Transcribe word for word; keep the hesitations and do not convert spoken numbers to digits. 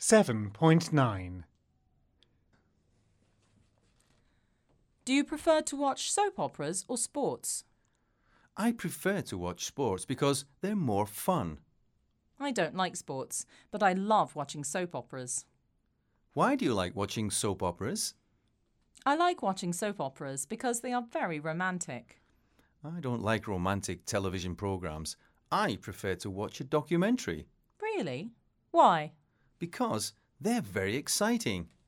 seven point nine. Do you prefer to watch soap operas or sports? I prefer to watch sports because they're more fun. I don't like sports, but I love watching soap operas. Why do you like watching soap operas? I like watching soap operas because they are very romantic. I don't like romantic television programs. I prefer to watch a documentary. Really? Why? Because they're very exciting.